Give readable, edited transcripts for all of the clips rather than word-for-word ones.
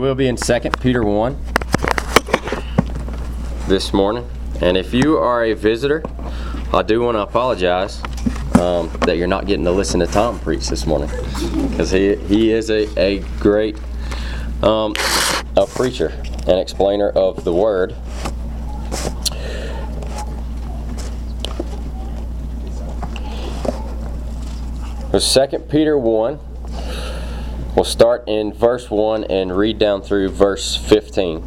we'll be in 2 Peter 1 this morning. And if you are a visitor, I do want to apologize that you're not getting to listen to Tom preach this morning, because he is a great a preacher and explainer of the Word. So 2 Peter 1, we'll start in verse 1 and read down through verse 15.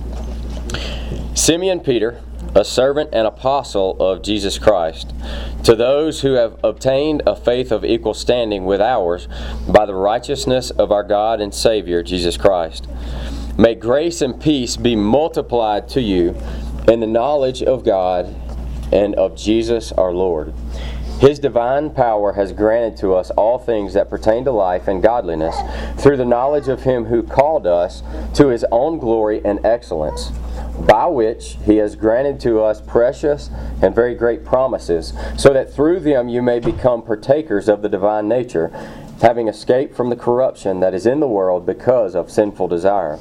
Simeon Peter, a servant and apostle of Jesus Christ, to those who have obtained a faith of equal standing with ours by the righteousness of our God and Savior Jesus Christ. May grace and peace be multiplied to you in the knowledge of God and of Jesus our Lord. His divine power has granted to us all things that pertain to life and godliness through the knowledge of Him who called us to His own glory and excellence, by which He has granted to us precious and very great promises, so that through them you may become partakers of the divine nature, having escaped from the corruption that is in the world because of sinful desire.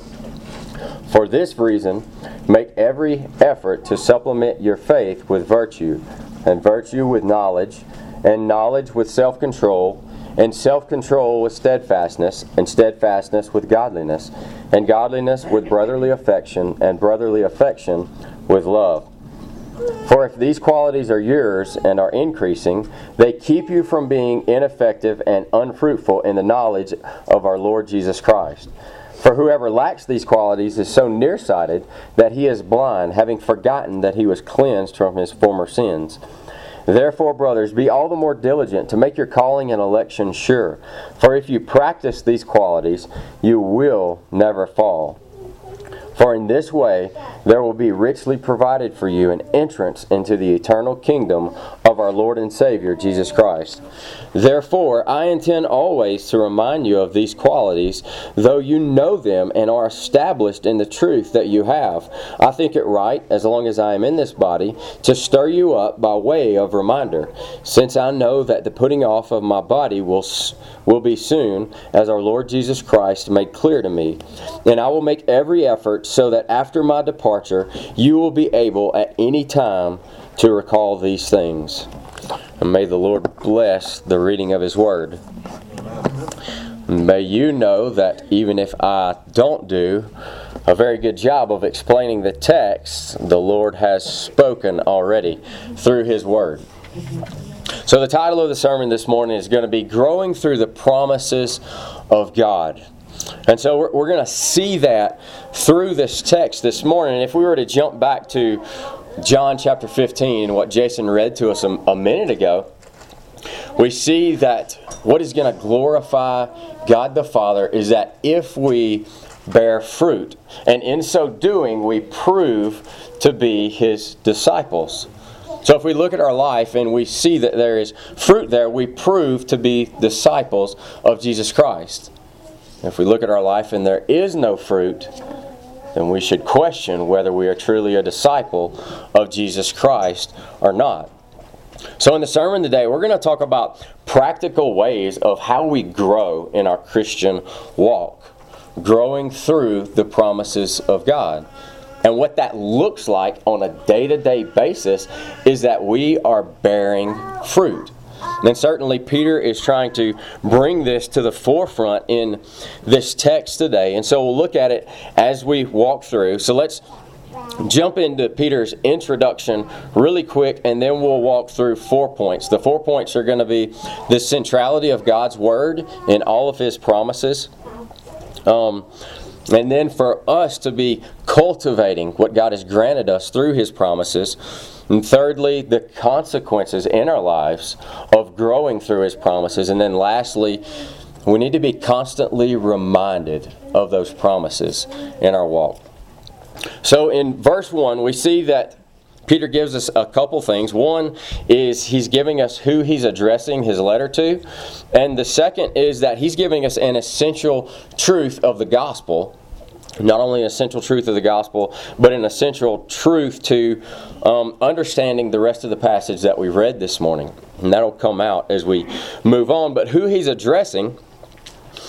For this reason, make every effort to supplement your faith with virtue, and virtue with knowledge, and knowledge with self-control, and self-control with steadfastness, and steadfastness with godliness, and godliness with brotherly affection, and brotherly affection with love. For if these qualities are yours and are increasing, they keep you from being ineffective and unfruitful in the knowledge of our Lord Jesus Christ. For whoever lacks these qualities is so nearsighted that he is blind, having forgotten that he was cleansed from his former sins. Therefore, brothers, be all the more diligent to make your calling and election sure. For if you practice these qualities, you will never fall. For in this way there will be richly provided for you an entrance into the eternal kingdom of our Lord and Savior, Jesus Christ. Therefore, I intend always to remind you of these qualities, though you know them and are established in the truth that you have. I think it right, as long as I am in this body, to stir you up by way of reminder, since I know that the putting off of my body will be soon, as our Lord Jesus Christ made clear to me. And I will make every effort so that after my departure you will be able at any time to recall these things. And may the Lord bless the reading of His Word. May you know that even if I don't do a very good job of explaining the text, the Lord has spoken already through His Word. So the title of the sermon this morning is going to be Growing Through the Promises of God. And so we're going to see that through this text this morning. And if we were to jump back to John chapter 15, what Jason read to us a minute ago, we see that what is going to glorify God the Father is that if we bear fruit, and in so doing we prove to be His disciples. So if we look at our life and we see that there is fruit there, we prove to be disciples of Jesus Christ. If we look at our life and there is no fruit, then we should question whether we are truly a disciple of Jesus Christ or not. So in the sermon today, we're going to talk about practical ways of how we grow in our Christian walk, growing through the promises of God. And what that looks like on a day-to-day basis is that we are bearing fruit. And certainly Peter is trying to bring this to the forefront in this text today. And so we'll look at it as we walk through. So let's jump into Peter's introduction really quick, and then we'll walk through 4 points. The 4 points are going to be the centrality of God's Word in all of His promises. And then for us to be cultivating what God has granted us through His promises. And thirdly, the consequences in our lives of growing through His promises. And then lastly, we need to be constantly reminded of those promises in our walk. So in verse 1, we see that Peter gives us a couple things. One is he's giving us who he's addressing his letter to. And the second is that he's giving us an essential truth of the gospel. Not only an essential truth of the gospel, but an essential truth to understanding the rest of the passage that we read this morning. And that'll come out as we move on. But who he's addressing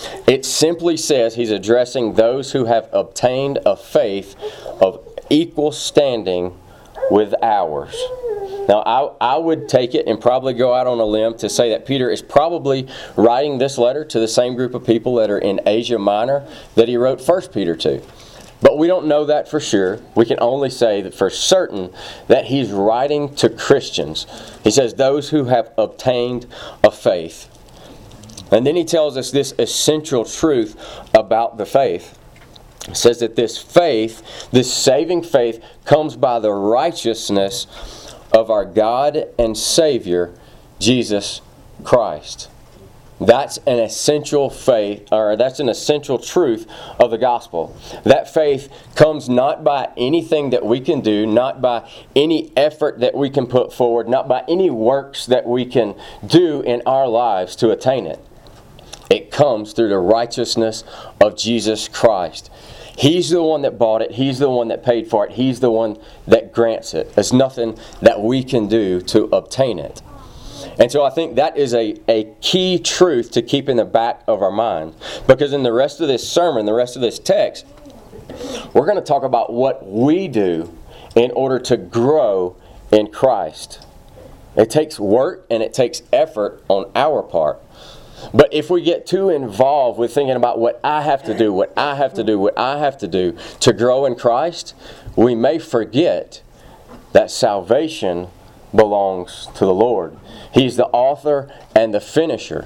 It simply says he's addressing those who have obtained a faith of equal standing with ours. Now, I would take it and probably go out on a limb to say that Peter is probably writing this letter to the same group of people that are in Asia Minor that he wrote 1 Peter to. But we don't know that for sure. We can only say that for certain that he's writing to Christians. He says, those who have obtained a faith. And then he tells us this essential truth about the faith. It says that this faith, this saving faith, comes by the righteousness of our God and Savior, Jesus Christ. That's an essential faith, or that's an essential truth of the gospel. That faith comes not by anything that we can do, not by any effort that we can put forward, not by any works that we can do in our lives to attain it. It comes through the righteousness of Jesus Christ. He's the one that bought it. He's the one that paid for it. He's the one that grants it. There's nothing that we can do to obtain it. And so I think that is a key truth to keep in the back of our mind. Because in the rest of this sermon, the rest of this text, we're going to talk about what we do in order to grow in Christ. It takes work and it takes effort on our part. But if we get too involved with thinking about what I have to do, what I have to do, what I have to do to grow in Christ, we may forget that salvation belongs to the Lord. He's the author and the finisher.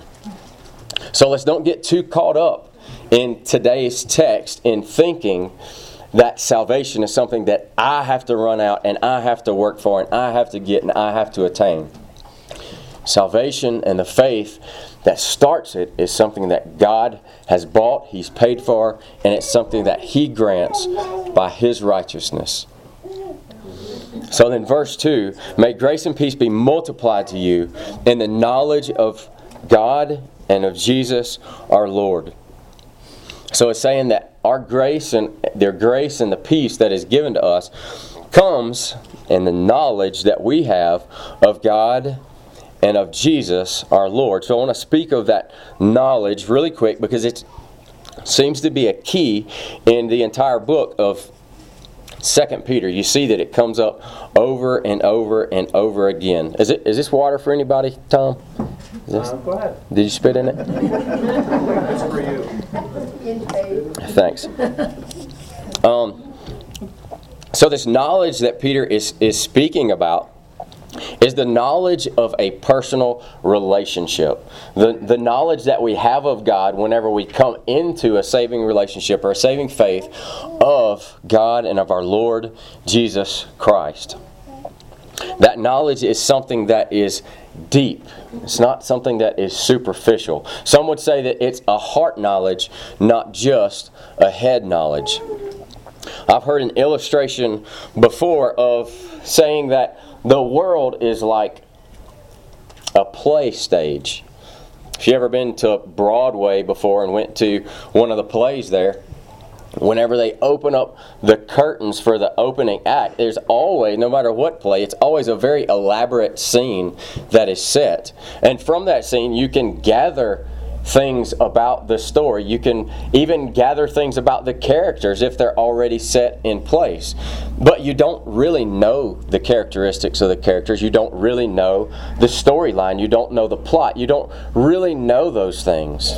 So let's don't get too caught up in today's text in thinking that salvation is something that I have to run out and I have to work for and I have to get and I have to attain. Salvation and the faith that starts it is something that God has bought, He's paid for, and it's something that He grants by His righteousness. So then verse 2, may grace and peace be multiplied to you in the knowledge of God and of Jesus our Lord. So it's saying that our grace and their grace and the peace that is given to us comes in the knowledge that we have of God and of Jesus our Lord. So I want to speak of that knowledge really quick because it seems to be a key in the entire book of 2 Peter. You see that it comes up over and over and over again. Is this water for anybody, Tom? Go ahead. Did you spit in it? It's for you. Thanks. So this knowledge that Peter is speaking about is the knowledge of a personal relationship. The knowledge that we have of God whenever we come into a saving relationship or a saving faith of God and of our Lord Jesus Christ. That knowledge is something that is deep. It's not something that is superficial. Some would say that it's a heart knowledge, not just a head knowledge. I've heard an illustration before of saying that the world is like a play stage. If you ever been to Broadway before and went to one of the plays there, whenever they open up the curtains for the opening act, there's always, no matter what play, it's always a very elaborate scene that is set. And from that scene, you can gather things about the story. You can even gather things about the characters if they're already set in place. But you don't really know the characteristics of the characters. You don't really know the storyline. You don't know the plot. You don't really know those things.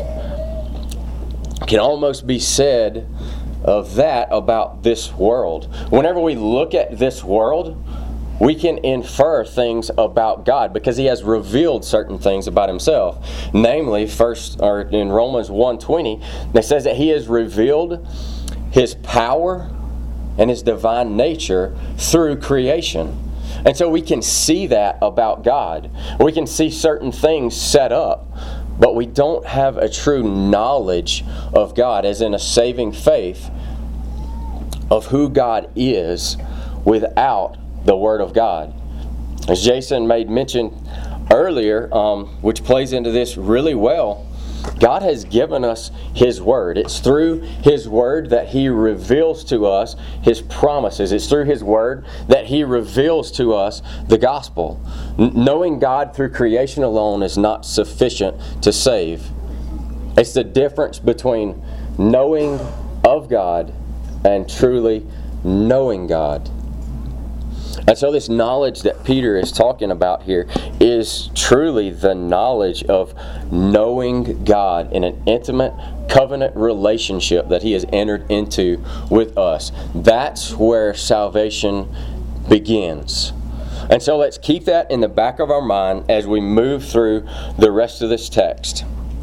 It can almost be said of that about this world. Whenever we look at this world, we can infer things about God because He has revealed certain things about Himself. Namely, in Romans 1:20, it says that He has revealed His power and His divine nature through creation. And so we can see that about God. We can see certain things set up, but we don't have a true knowledge of God, as in a saving faith of who God is without the Word of God. As Jason made mention earlier, which plays into this really well, God has given us His Word. It's through His Word that He reveals to us His promises. It's through His Word that He reveals to us the gospel. Knowing God through creation alone is not sufficient to save. It's the difference between knowing of God and truly knowing God. And so this knowledge that Peter is talking about here is truly the knowledge of knowing God in an intimate covenant relationship that He has entered into with us. That's where salvation begins. And so let's keep that in the back of our mind as we move through the rest of this text.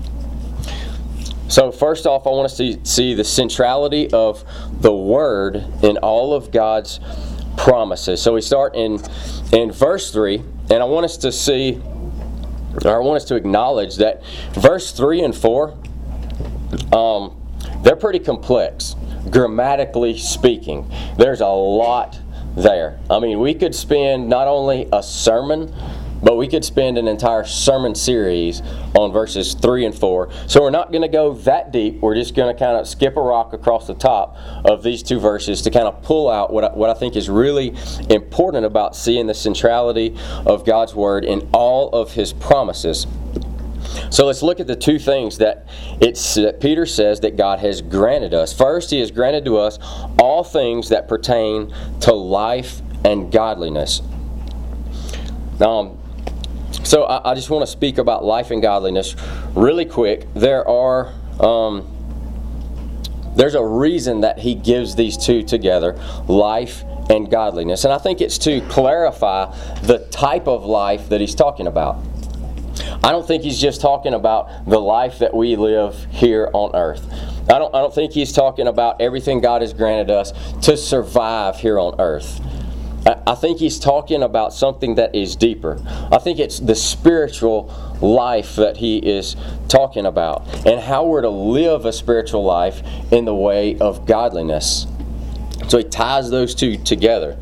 So first off, I want us to see the centrality of the Word in all of God's promises. So we start in verse 3, and I want us to see, or I want us to acknowledge that verse 3 and 4, they're pretty complex, grammatically speaking. There's a lot there. I mean, we could spend not only a sermon, but we could spend an entire sermon series on verses 3 and 4. So we're not going to go that deep. We're just going to kind of skip a rock across the top of these two verses to kind of pull out what I think is really important about seeing the centrality of God's Word in all of His promises. So let's look at the two things that Peter says that God has granted us. First, He has granted to us all things that pertain to life and godliness. So I just want to speak about life and godliness really quick. There's a reason that He gives these two together, life and godliness. And I think it's to clarify the type of life that He's talking about. I don't think He's just talking about the life that we live here on earth. I don't think He's talking about everything God has granted us to survive here on earth. I think He's talking about something that is deeper. I think it's the spiritual life that He is talking about, and how we're to live a spiritual life in the way of godliness. So He ties those two together.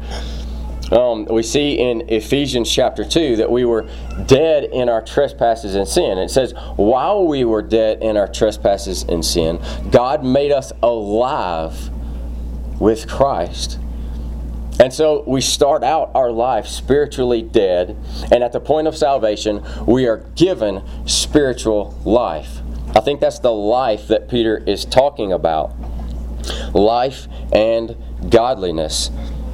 We see in Ephesians chapter 2 that we were dead in our trespasses and sin. It says, while we were dead in our trespasses and sin, God made us alive with Christ. And so we start out our life spiritually dead, and at the point of salvation, we are given spiritual life. I think that's the life that Peter is talking about. Life and godliness.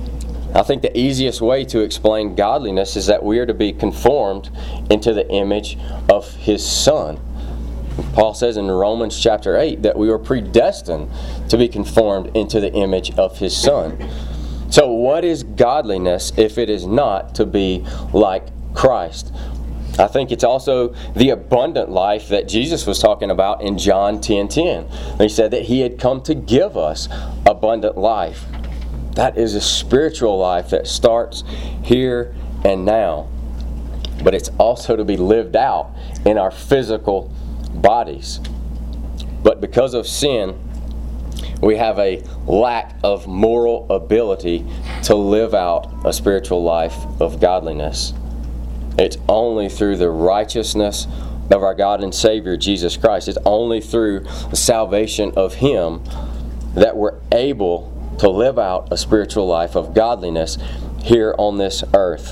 I think the easiest way to explain godliness is that we are to be conformed into the image of His Son. Paul says in Romans chapter 8 that we were predestined to be conformed into the image of His Son. So what is godliness if it is not to be like Christ? I think it's also the abundant life that Jesus was talking about in John 10:10. He said that He had come to give us abundant life. That is a spiritual life that starts here and now. But it's also to be lived out in our physical bodies. But because of sin, we have a lack of moral ability to live out a spiritual life of godliness. It's only through the righteousness of our God and Savior, Jesus Christ. It's only through the salvation of Him that we're able to live out a spiritual life of godliness here on this earth.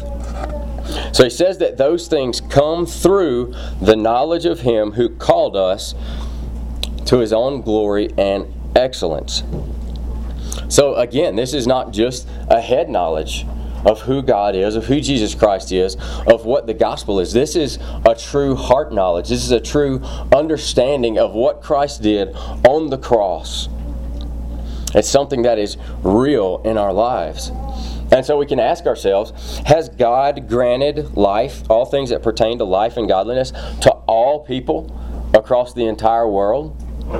So he says that those things come through the knowledge of Him who called us to His own glory and excellence. So again, this is not just a head knowledge of who God is, of who Jesus Christ is, of what the gospel is. This is a true heart knowledge. This is a true understanding of what Christ did on the cross. It's something that is real in our lives. And so we can ask ourselves, has God granted life, all things that pertain to life and godliness, to all people across the entire world?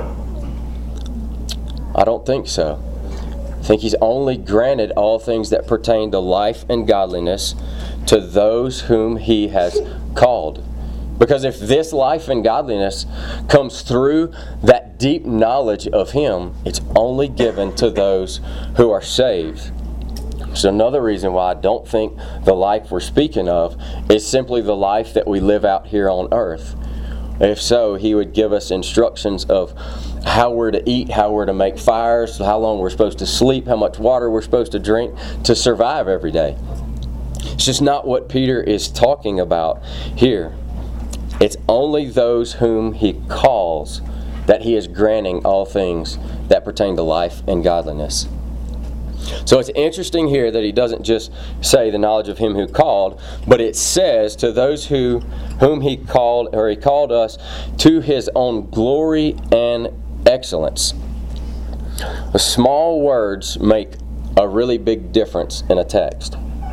I don't think so. I think He's only granted all things that pertain to life and godliness to those whom He has called. Because if this life and godliness comes through that deep knowledge of Him, it's only given to those who are saved. So another reason why I don't think the life we're speaking of is simply the life that we live out here on earth. If so, He would give us instructions of how we're to eat, how we're to make fires, how long we're supposed to sleep, how much water we're supposed to drink to survive every day. It's just not what Peter is talking about here. It's only those whom He calls that He is granting all things that pertain to life and godliness. So it's interesting here that He doesn't just say the knowledge of Him who called, but it says to those whom He called, or He called us to His own glory and excellence. The small words make a really big difference in a text.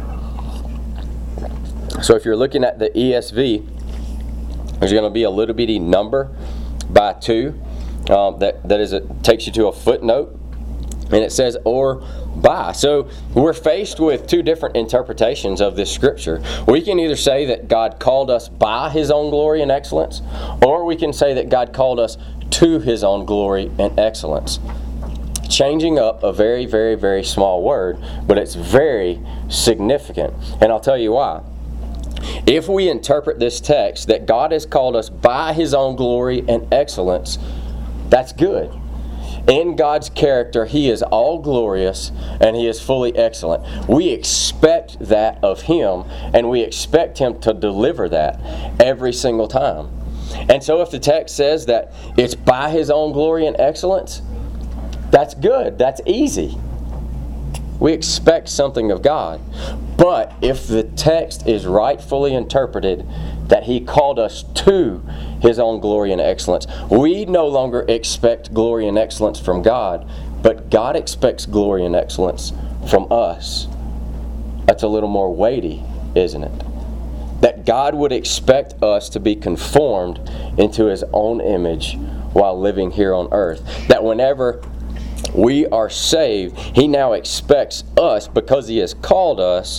So if you're looking at the ESV, there's going to be a little bitty number by 2 that takes you to a footnote, and it says or by. So we're faced with 2 different interpretations of this scripture. We can either say that God called us by His own glory and excellence, or we can say that God called us to His own glory and excellence. Changing up a very, very, very small word, but it's very significant. And I'll tell you why. If we interpret this text that God has called us by His own glory and excellence, that's good. In God's character, He is all glorious and He is fully excellent. We expect that of Him, and we expect Him to deliver that every single time. And so if the text says that it's by His own glory and excellence, that's good. That's easy. We expect something of God. But if the text is rightfully interpreted that He called us to His own glory and excellence, we no longer expect glory and excellence from God, but God expects glory and excellence from us. That's a little more weighty, isn't it? That God would expect us to be conformed into His own image while living here on earth. That whenever we are saved, He now expects us, because He has called us,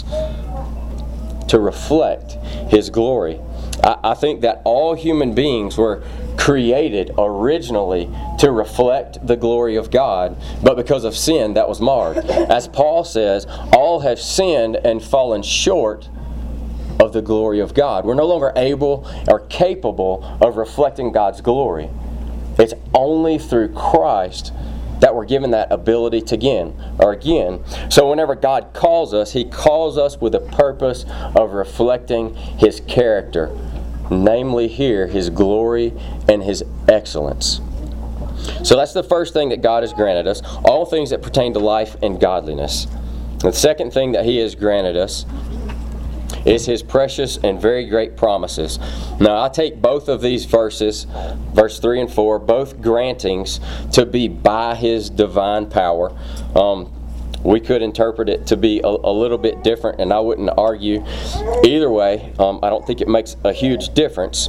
to reflect His glory. I think that all human beings were created originally to reflect the glory of God, but because of sin, that was marred. As Paul says, all have sinned and fallen short of the glory of God. We're no longer able or capable of reflecting God's glory. It's only through Christ that we're given that ability to again. So whenever God calls us, He calls us with a purpose of reflecting His character, namely here, His glory and His excellence. So that's the first thing that God has granted us, all things that pertain to life and godliness. The second thing that He has granted us is His precious and very great promises. Now, I take both of these verses, verse 3 and 4, both grantings, to be by His divine power. We could interpret it to be a little bit different, and I wouldn't argue either way. I don't think it makes a huge difference.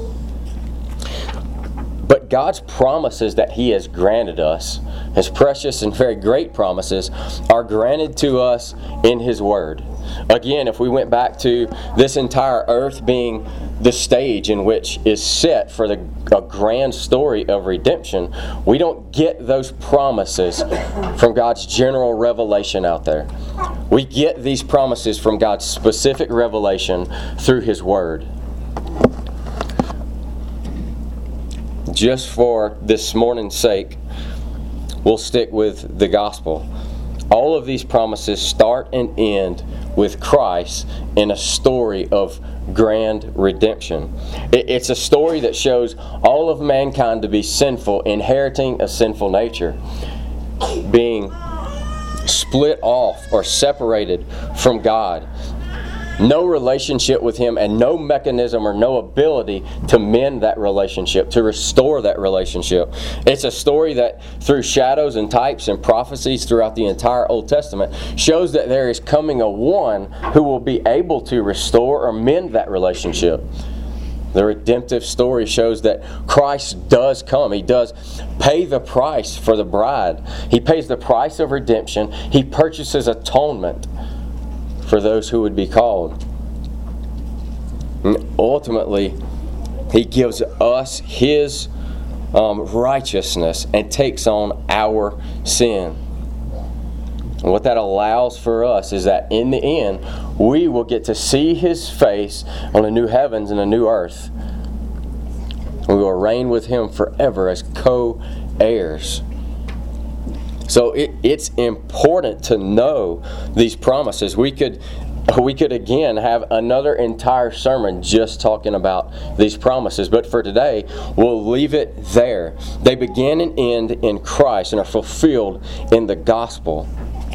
But God's promises that He has granted us, His precious and very great promises, are granted to us in His Word. Again, if we went back to this entire earth being the stage in which is set for a grand story of redemption, we don't get those promises from God's general revelation out there. We get these promises from God's specific revelation through His Word. Just for this morning's sake, we'll stick with the gospel. All of these promises start and end with Christ in a story of grand redemption. It's a story that shows all of mankind to be sinful, inheriting a sinful nature, being split off or separated from God. No relationship with Him, and no mechanism or no ability to mend that relationship, to restore that relationship. It's a story that, through shadows and types and prophecies throughout the entire Old Testament, shows that there is coming a one who will be able to restore or mend that relationship. The redemptive story shows that Christ does come. He does pay the price for the bride. He pays the price of redemption. He purchases atonement for those who would be called. And ultimately, He gives us His righteousness and takes on our sin. And what that allows for us is that in the end, we will get to see His face on a new heavens and a new earth. We will reign with Him forever as co-heirs. So it's important to know these promises. We could we could again have another entire sermon just talking about these promises. But for today, we'll leave it there. They begin and end in Christ and are fulfilled in the gospel.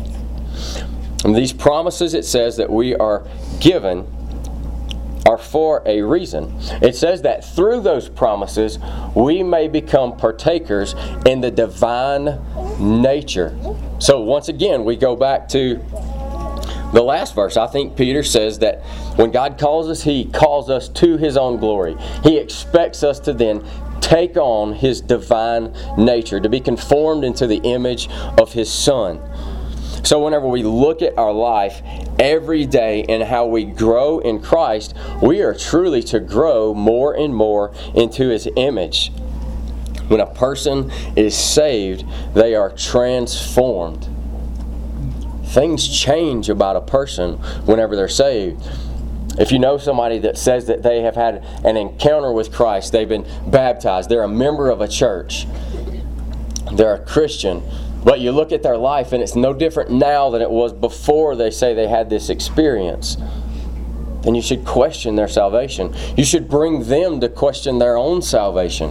And these promises, it says, that we are given are for a reason. It says that through those promises, we may become partakers in the divine nature. So once again, we go back to the last verse. I think Peter says that when God calls us, He calls us to His own glory. He expects us to then take on His divine nature, to be conformed into the image of His Son. So whenever we look at our life every day and how we grow in Christ, we are truly to grow more and more into His image. When a person is saved, they are transformed. Things change about a person whenever they're saved. If you know somebody that says that they have had an encounter with Christ, they've been baptized, they're a member of a church, they're a Christian, but you look at their life and it's no different now than it was before they say they had this experience, then you should question their salvation. You should bring them to question their own salvation.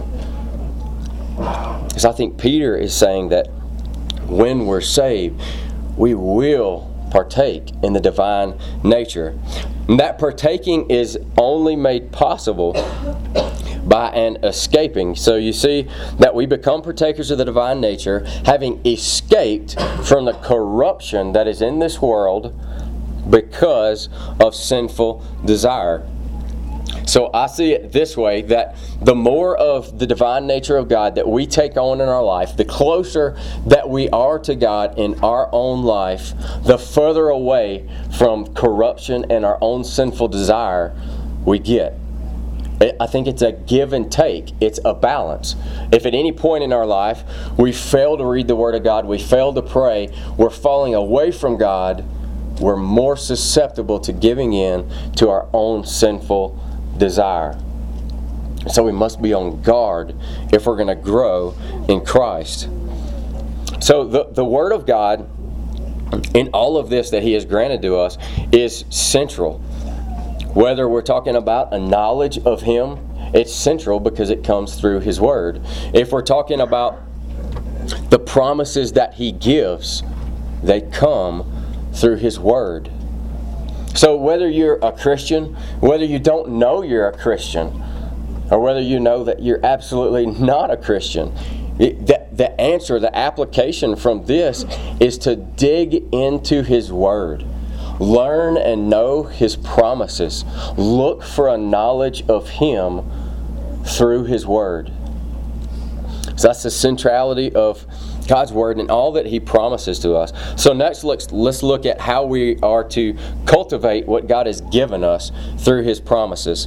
Because I think Peter is saying that when we're saved, we will partake in the divine nature. And that partaking is only made possible by an escaping. So you see that we become partakers of the divine nature, having escaped from the corruption that is in this world because of sinful desire. So I see it this way, that the more of the divine nature of God that we take on in our life, the closer that we are to God in our own life, the further away from corruption and our own sinful desire we get. I think it's a give and take. It's a balance. If at any point in our life we fail to read the Word of God, we fail to pray, we're falling away from God, we're more susceptible to giving in to our own sinful desire. So we must be on guard if we're going to grow in Christ. So the Word of God in all of this that He has granted to us is central. Whether we're talking about a knowledge of Him, it's central because it comes through His Word. If we're talking about the promises that He gives, they come through His Word. So whether you're a Christian, whether you don't know you're a Christian, or whether you know that you're absolutely not a Christian, the answer, the application from this is to dig into His Word. Learn and know His promises. Look for a knowledge of Him through His Word. So that's the centrality of God's Word and all that He promises to us. So next, let's look at how we are to cultivate what God has given us through His promises.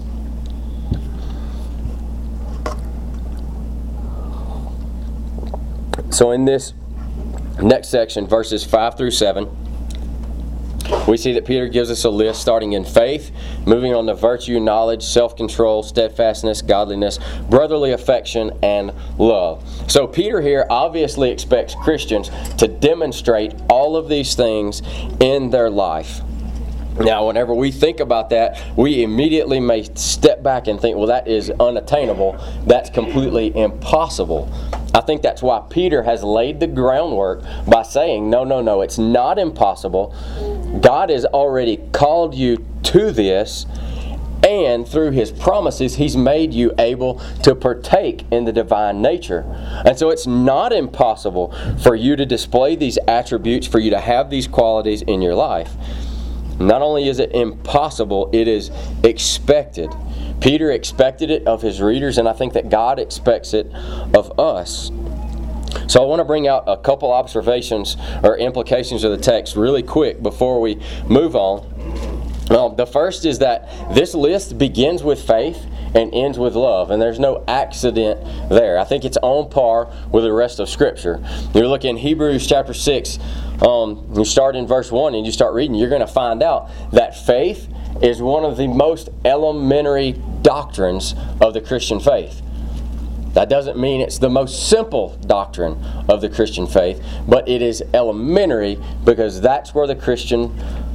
So in this next section, verses 5 through 7, we see that Peter gives us a list starting in faith, moving on to virtue, knowledge, self-control, steadfastness, godliness, brotherly affection, and love. So Peter here obviously expects Christians to demonstrate all of these things in their life. Now, whenever we think about that, we immediately may step back and think, well, that is unattainable. That's completely impossible. I think that's why Peter has laid the groundwork by saying, no, it's not impossible. God has already called you to this, and through His promises, He's made you able to partake in the divine nature. And so it's not impossible for you to display these attributes, for you to have these qualities in your life. Not only is it impossible, it is expected. Peter expected it of his readers, and I think that God expects it of us. So I want to bring out a couple observations or implications of the text really quick before we move on. The first is that this list begins with faith and ends with love, and there's no accident there. I think it's on par with the rest of Scripture. You look in Hebrews chapter 6, you start in verse 1 and you start reading, you're going to find out that faith is one of the most elementary doctrines of the Christian faith. That doesn't mean it's the most simple doctrine of the Christian faith, but it is elementary because that's where the Christian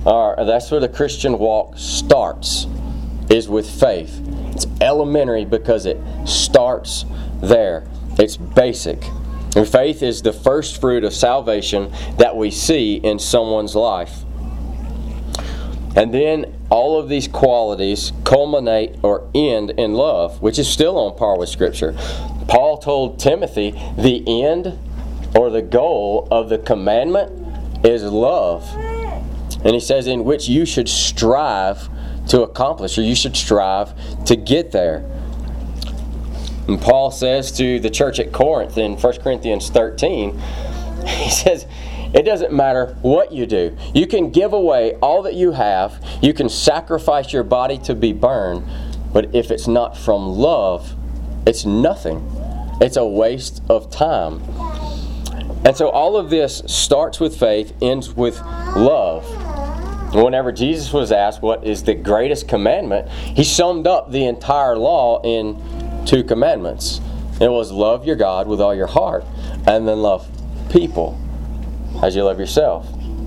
walk starts, is with faith. It's elementary because it starts there. It's basic. And faith is the first fruit of salvation that we see in someone's life. And then all of these qualities culminate or end in love, which is still on par with Scripture. Paul told Timothy the end or the goal of the commandment is love. And he says, in which you should strive to accomplish, or you should strive to get there. And Paul says to the church at Corinth in 1 Corinthians 13, he says, it doesn't matter what you do. You can give away all that you have. You can sacrifice your body to be burned. But if it's not from love, it's nothing. It's a waste of time. And so all of this starts with faith, ends with love. Whenever Jesus was asked what is the greatest commandment, he summed up the entire law in 2 commandments. It was love your God with all your heart, and then love people as you love yourself.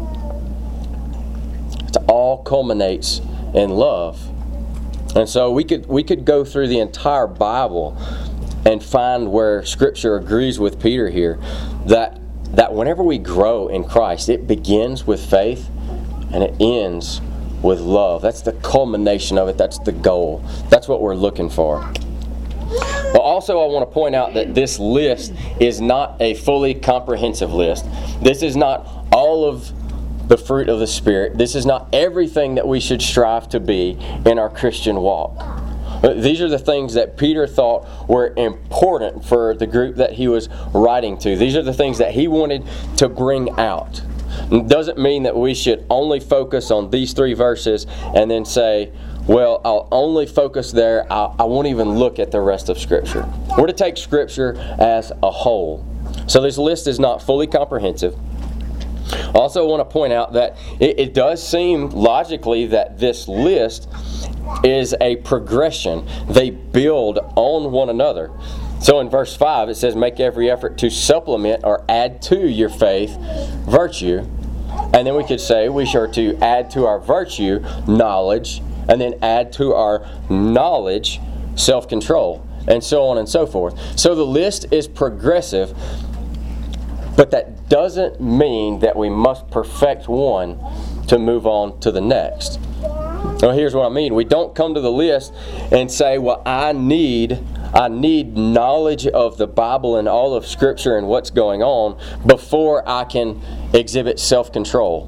It all culminates in love. And so we could go through the entire Bible and find where Scripture agrees with Peter here that whenever we grow in Christ, it begins with faith and it ends with love. That's the culmination of it. That's the goal. That's what we're looking for. But also I want to point out that this list is not a fully comprehensive list. This is not all of the fruit of the Spirit. This is not everything that we should strive to be in our Christian walk. These are the things that Peter thought were important for the group that he was writing to. These are the things that he wanted to bring out. It doesn't mean that we should only focus on these 3 verses and then say, well, I'll only focus there. I won't even look at the rest of Scripture. We're to take Scripture as a whole. So this list is not fully comprehensive. Also, I want to point out that it does seem logically that this list is a progression. They build on one another. So in verse 5 it says, make every effort to supplement or add to your faith virtue. And then we could say we are to add to our virtue knowledge, and then add to our knowledge self-control, and so on and so forth. So the list is progressive, but that doesn't mean that we must perfect one to move on to the next. Now here's what I mean. We don't come to the list and say, well, I need knowledge of the Bible and all of Scripture and what's going on before I can exhibit self-control.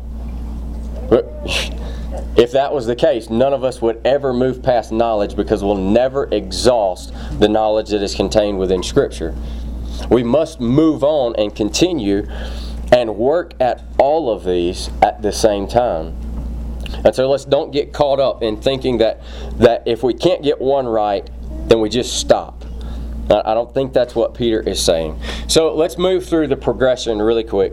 If that was the case, none of us would ever move past knowledge because we'll never exhaust the knowledge that is contained within Scripture. We must move on and continue and work at all of these at the same time. And so let's don't get caught up in thinking that if we can't get one right, then we just stop. I don't think that's what Peter is saying. So let's move through the progression really quick.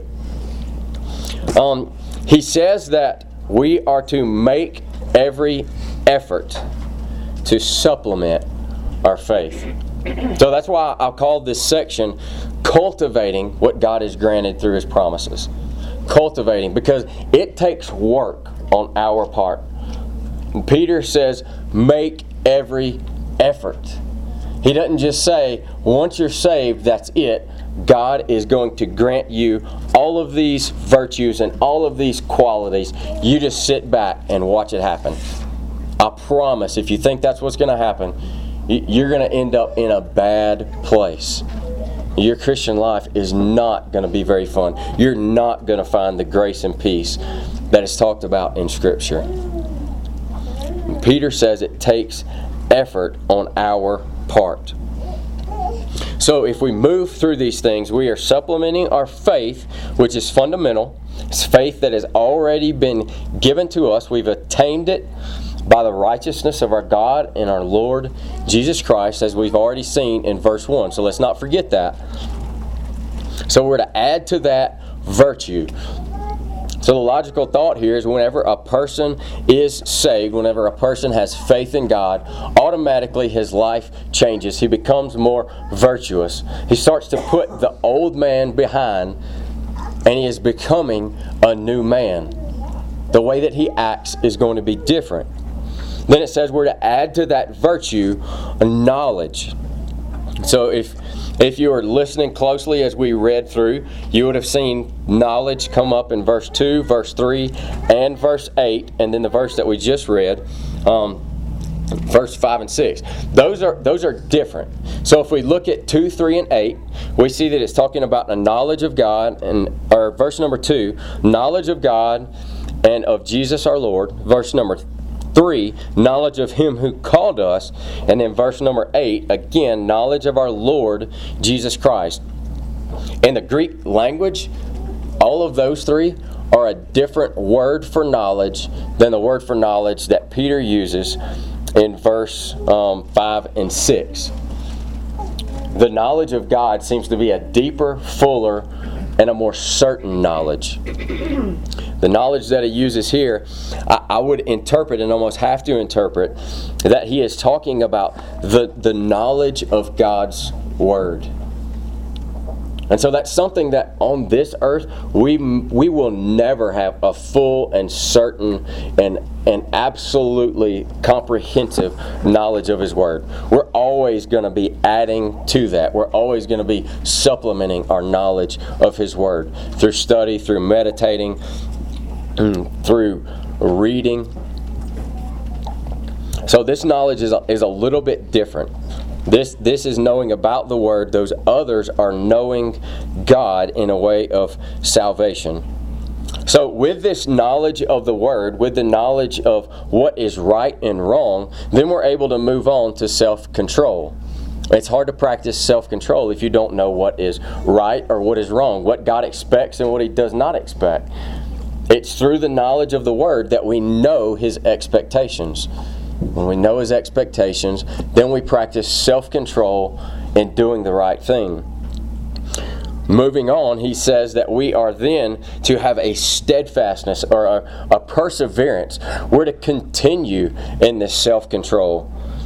He says that we are to make every effort to supplement our faith. So that's why I'll call this section cultivating what God has granted through His promises. Cultivating, because it takes work on our part. And Peter says, make every effort. He doesn't just say, once you're saved, that's it. God is going to grant you all of these virtues and all of these qualities. You just sit back and watch it happen. I promise, if you think that's what's going to happen, you're going to end up in a bad place. Your Christian life is not going to be very fun. You're not going to find the grace and peace that is talked about in Scripture. And Peter says it takes effort on our part. So if we move through these things, we are supplementing our faith, which is fundamental. It's faith that has already been given to us. We've attained it by the righteousness of our God and our Lord Jesus Christ, as we've already seen in verse 1. So let's not forget that. So we're to add to that virtue. So the logical thought here is whenever a person is saved, whenever a person has faith in God, automatically his life changes. He becomes more virtuous. He starts to put the old man behind, and he is becoming a new man. The way that he acts is going to be different. Then it says we're to add to that virtue knowledge. So if you were listening closely as we read through, you would have seen knowledge come up in verse 2, verse 3, and verse 8, and then the verse that we just read, verse 5 and 6. Those are different. So if we look at 2, 3, and 8, we see that it's talking about the knowledge of God, or verse number 2, knowledge of God and of Jesus our Lord. Verse number 3, knowledge of Him who called us. And then verse number 8, again, knowledge of our Lord Jesus Christ. In the Greek language, all of those three are a different word for knowledge than the word for knowledge that Peter uses in verse 5 and 6. The knowledge of God seems to be a deeper, fuller, and a more certain knowledge. The knowledge that he uses here, I would interpret and almost have to interpret that he is talking about the knowledge of God's Word. And so that's something that on this earth we will never have a full and certain and absolutely comprehensive knowledge of His Word. We're always going to be adding to that. We're always going to be supplementing our knowledge of His Word through study, through meditating, through reading. So this knowledge is a little bit different. This is knowing about the Word. Those others are knowing God in a way of salvation. So with this knowledge of the Word, with the knowledge of what is right and wrong, then we're able to move on to self-control. It's hard to practice self-control if you don't know what is right or what is wrong, what God expects and what He does not expect. It's through the knowledge of the Word that we know His expectations. When we know His expectations, then we practice self-control in doing the right thing. Moving on, he says that we are then to have a steadfastness or a perseverance. We're to continue in this self-control.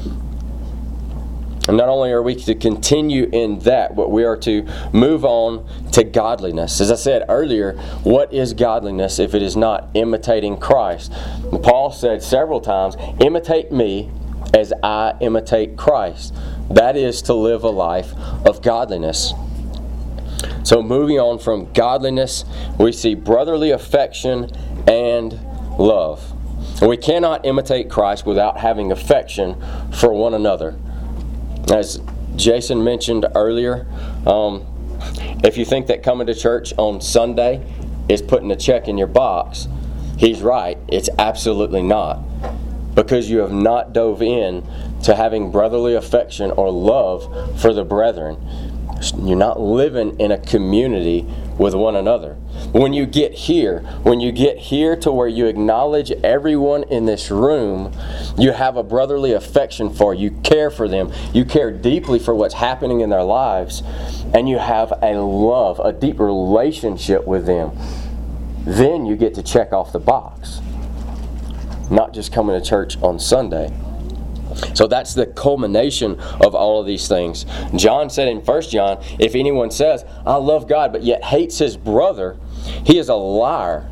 And not only are we to continue in that, but we are to move on to godliness. As I said earlier, what is godliness if it is not imitating Christ? Paul said several times, imitate me as I imitate Christ. That is to live a life of godliness. So moving on from godliness, we see brotherly affection and love. And we cannot imitate Christ without having affection for one another. As Jason mentioned earlier, if you think that coming to church on Sunday is putting a check in your box, he's right. It's absolutely not. Because you have not dove in to having brotherly affection or love for the brethren. You're not living in a community with one another. When you get here to where you acknowledge everyone in this room, you have a brotherly affection for, you care for them, you care deeply for what's happening in their lives, and you have a love, a deep relationship with them, then you get to check off the box. Not just coming to church on Sunday. So that's the culmination of all of these things. John said in 1 John, if anyone says, I love God, but yet hates his brother, he is a liar.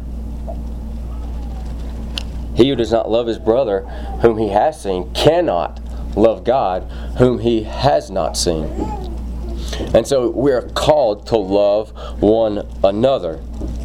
He who does not love his brother whom he has seen cannot love God whom he has not seen. And so we are called to love one another.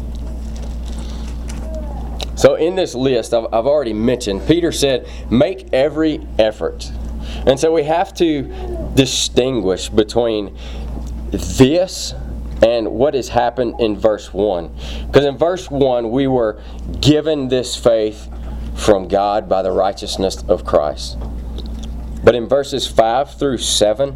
So in this list, I've already mentioned, Peter said, make every effort. And so we have to distinguish between this and what has happened in verse 1. Because in verse 1, we were given this faith from God by the righteousness of Christ. But in verses 5 through 7,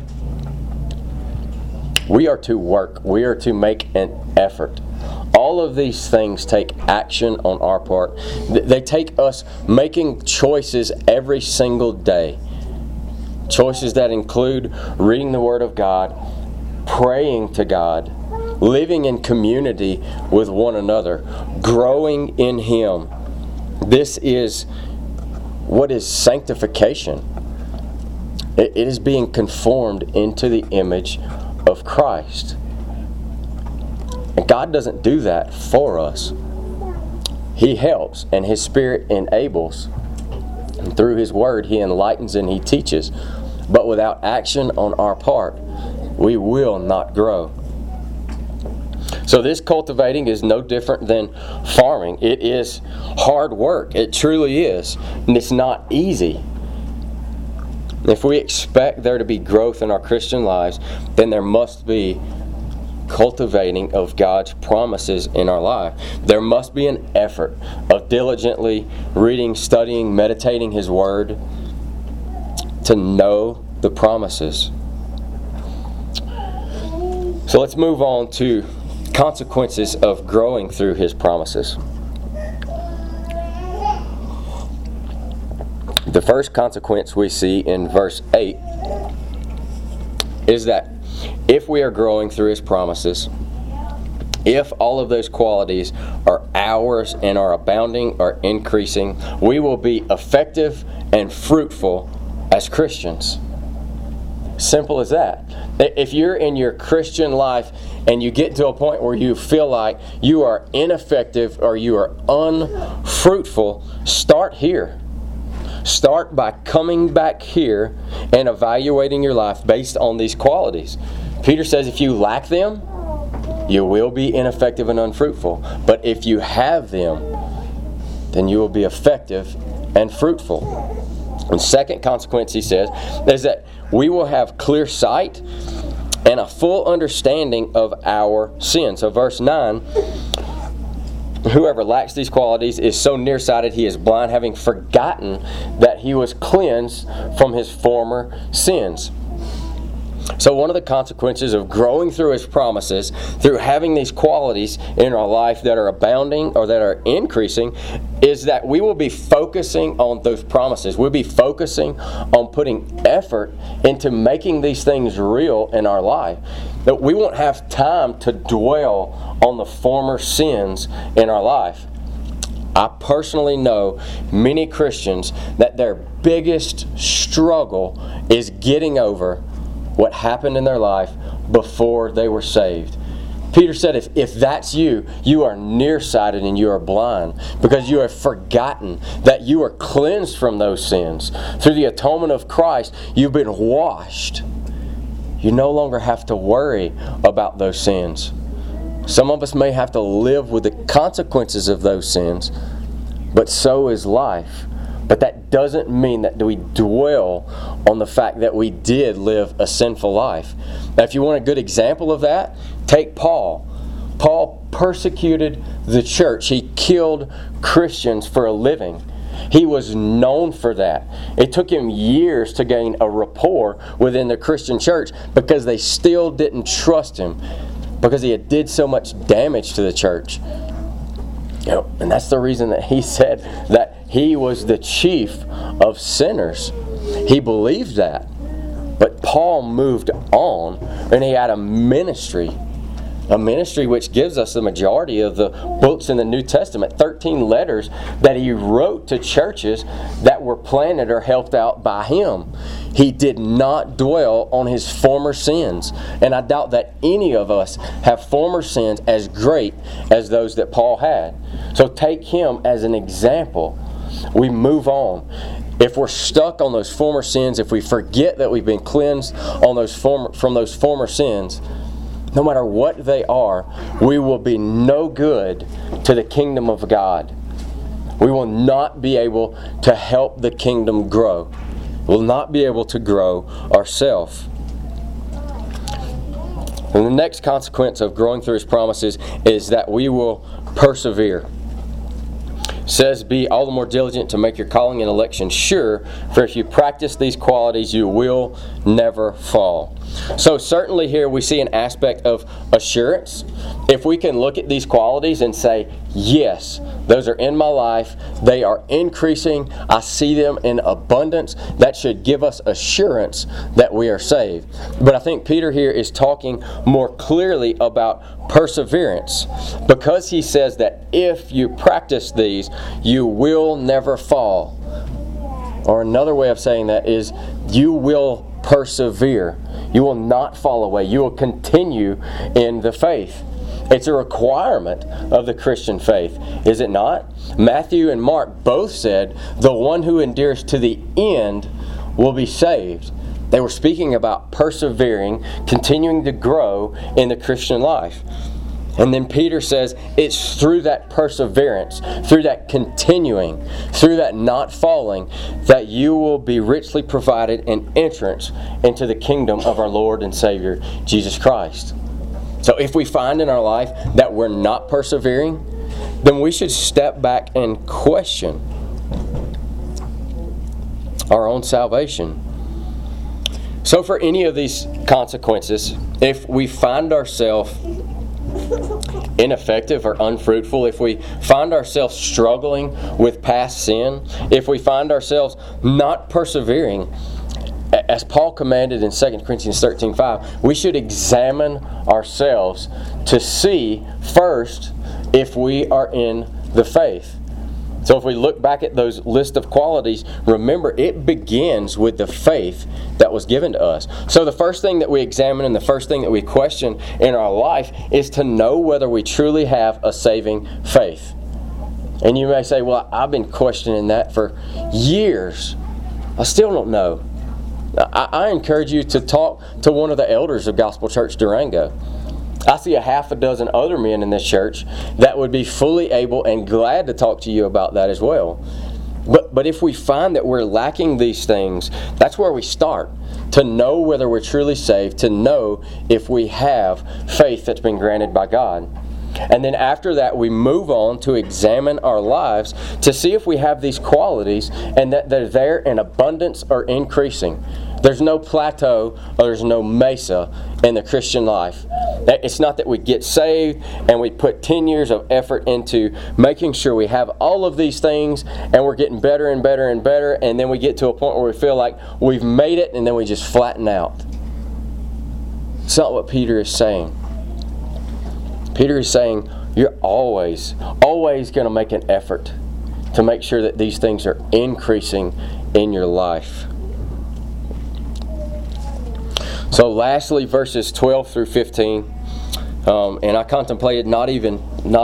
we are to work. We are to make an effort. All of these things take action on our part. They take us making choices every single day. Choices that include reading the Word of God, praying to God, living in community with one another, growing in Him. This is what is sanctification. It is being conformed into the image of Christ. And God doesn't do that for us. He helps, and His Spirit enables. And through His Word, He enlightens and He teaches. But without action on our part, we will not grow. So this cultivating is no different than farming. It is hard work. It truly is. And it's not easy. If we expect there to be growth in our Christian lives, then there must be cultivating of God's promises in our life. There must be an effort of diligently reading, studying, meditating His Word to know the promises. So let's move on to consequences of growing through His promises. The first consequence we see in verse 8 is that if we are growing through His promises, if all of those qualities are ours and are abounding or increasing, we will be effective and fruitful as Christians. Simple as that. If you're in your Christian life and you get to a point where you feel like you are ineffective or you are unfruitful, start here. Start by coming back here and evaluating your life based on these qualities. Peter says if you lack them, you will be ineffective and unfruitful. But if you have them, then you will be effective and fruitful. And second consequence, he says, is that we will have clear sight and a full understanding of our sin. So verse 9, whoever lacks these qualities is so nearsighted he is blind, having forgotten that he was cleansed from his former sins. So one of the consequences of growing through His promises, through having these qualities in our life that are abounding or that are increasing, is that we will be focusing on those promises. We'll be focusing on putting effort into making these things real in our life. That we won't have time to dwell on the former sins in our life. I personally know many Christians that their biggest struggle is getting over what happened in their life before they were saved. Peter said if that's you, you are nearsighted and you are blind because you have forgotten that you are cleansed from those sins. Through the atonement of Christ, you've been washed. You no longer have to worry about those sins. Some of us may have to live with the consequences of those sins, but so is life. But that doesn't mean that we dwell on the fact that we did live a sinful life. Now, if you want a good example of that, take Paul. Paul persecuted the church. He killed Christians for a living. He was known for that. It took him years to gain a rapport within the Christian church because they still didn't trust him because he had did so much damage to the church. And that's the reason that he said that he was the chief of sinners. He believed that. But Paul moved on and he had a ministry which gives us the majority of the books in the New Testament, 13 letters that he wrote to churches that were planted or helped out by him. He did not dwell on his former sins. And I doubt that any of us have former sins as great as those that Paul had. So take him as an example. We move on. If we're stuck on those former sins, if we forget that we've been cleansed from those former sins, no matter what they are, we will be no good to the kingdom of God. We will not be able to help the kingdom grow. We will not be able to grow ourselves. And the next consequence of growing through His promises is that we will persevere. It says, be all the more diligent to make your calling and election sure, for if you practice these qualities, you will never fall. So certainly here we see an aspect of assurance. If we can look at these qualities and say, yes, those are in my life. They are increasing. I see them in abundance. That should give us assurance that we are saved. But I think Peter here is talking more clearly about perseverance, because he says that if you practice these, you will never fall. Or another way of saying that is, you will persevere. You will not fall away. You will continue in the faith. It's a requirement of the Christian faith, is it not? Matthew and Mark both said, the one who endures to the end will be saved. They were speaking about persevering, continuing to grow in the Christian life. And then Peter says it's through that perseverance, through that continuing, through that not falling, that you will be richly provided an entrance into the kingdom of our Lord and Savior, Jesus Christ. So if we find in our life that we're not persevering, then we should step back and question our own salvation. So for any of these consequences, if we find ourselves ineffective or unfruitful, if we find ourselves struggling with past sin, if we find ourselves not persevering, as Paul commanded in 2 Corinthians 13:5, we should examine ourselves to see first if we are in the faith. So if we look back at those list of qualities, remember it begins with the faith that was given to us. So the first thing that we examine and the first thing that we question in our life is to know whether we truly have a saving faith. And you may say, well, I've been questioning that for years. I still don't know. I encourage you to talk to one of the elders of Gospel Church Durango. I see a half a dozen other men in this church that would be fully able and glad to talk to you about that as well. But if we find that we're lacking these things, that's where we start. To know whether we're truly saved, to know if we have faith that's been granted by God. And then after that, we move on to examine our lives to see if we have these qualities and that they're there in abundance or increasing. There's no plateau or there's no mesa in the Christian life. It's not that we get saved and we put 10 years of effort into making sure we have all of these things and we're getting better and better and better, and then we get to a point where we feel like we've made it and then we just flatten out. It's not what Peter is saying. Peter is saying you're always going to make an effort to make sure that these things are increasing in your life. So lastly, verses 12 through 15, and I contemplated not even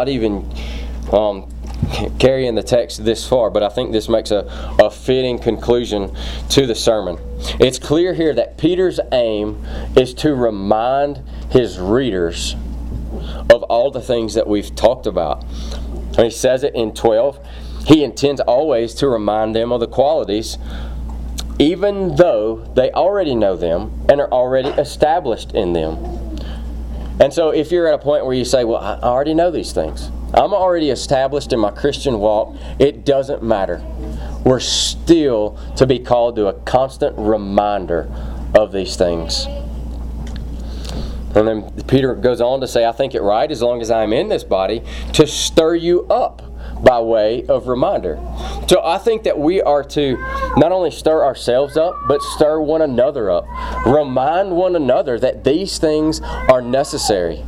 carrying the text this far, but I think this makes a fitting conclusion to the sermon. It's clear here that Peter's aim is to remind his readers of all the things that we've talked about. And he says it in 12. He intends always to remind them of the qualities, even though they already know them and are already established in them. And so if you're at a point where you say, well, I already know these things. I'm already established in my Christian walk. It doesn't matter. We're still to be called to a constant reminder of these things. And then Peter goes on to say, I think it right, as long as I'm in this body, to stir you up by way of reminder. So I think that we are to not only stir ourselves up, but stir one another up. Remind one another that these things are necessary.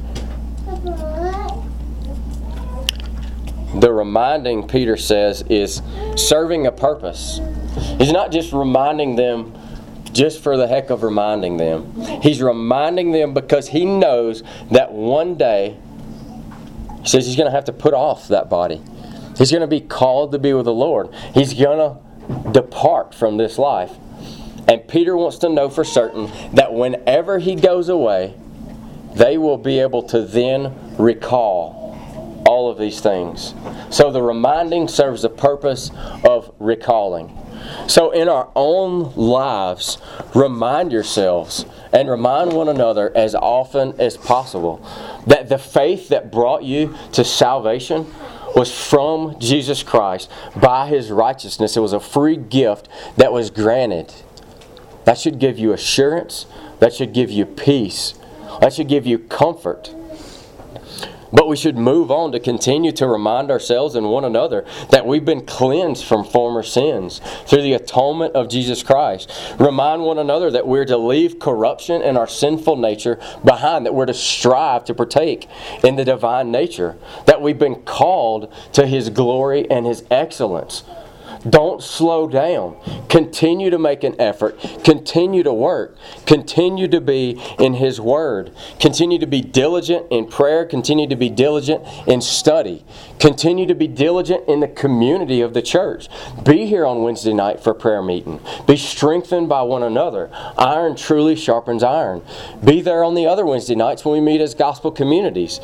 The reminding, Peter says, is serving a purpose. He's not just reminding them just for the heck of reminding them. He's reminding them because he knows that one day, he says he's going to have to put off that body. He's going to be called to be with the Lord. He's going to depart from this life. And Peter wants to know for certain that whenever he goes away, they will be able to then recall all of these things. So the reminding serves the purpose of recalling. So in our own lives, remind yourselves and remind one another as often as possible that the faith that brought you to salvation was from Jesus Christ by His righteousness. It was a free gift that was granted. That should give you assurance. That should give you peace. That should give you comfort. But we should move on to continue to remind ourselves and one another that we've been cleansed from former sins through the atonement of Jesus Christ. Remind one another that we're to leave corruption and our sinful nature behind, that we're to strive to partake in the divine nature, that we've been called to His glory and His excellence. Don't slow down. Continue to make an effort. Continue to work. Continue to be in His Word. Continue to be diligent in prayer. Continue to be diligent in study. Continue to be diligent in the community of the church. Be here on Wednesday night for prayer meeting. Be strengthened by one another. Iron truly sharpens iron. Be there on the other Wednesday nights when we meet as gospel communities.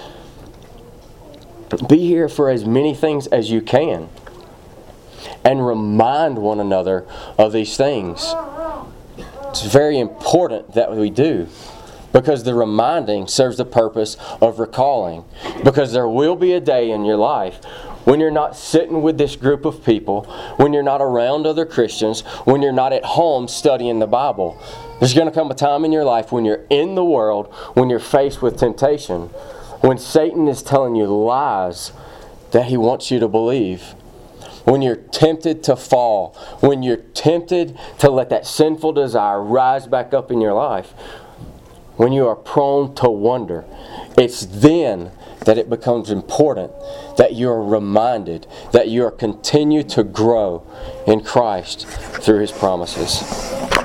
Be here for as many things as you can. And remind one another of these things. It's very important that we do, because the reminding serves the purpose of recalling. Because there will be a day in your life when you're not sitting with this group of people, when you're not around other Christians, when you're not at home studying the Bible. There's going to come a time in your life when you're in the world, when you're faced with temptation, when Satan is telling you lies that he wants you to believe. When you're tempted to fall, when you're tempted to let that sinful desire rise back up in your life, when you are prone to wonder, it's then that it becomes important that you are reminded that you are continue to grow in Christ through His promises.